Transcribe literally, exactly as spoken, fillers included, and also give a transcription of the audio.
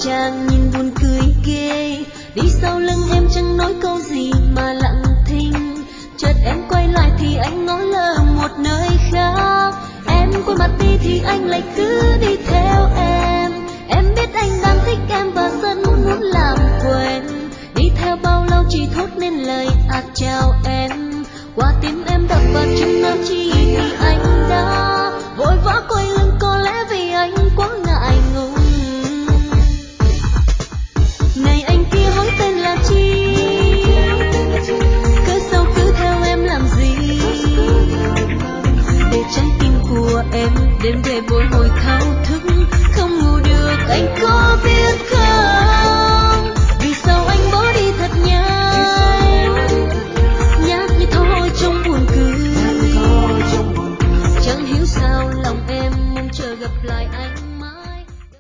chàng nhìn buồn cười ghê, đi sau lưng em chẳng nói câu gì mà lặng thinh. Chợt em quay lại thì anh ngó lơ một nơi khác, em quay mặt đi thì anh lại cứ đi theo em.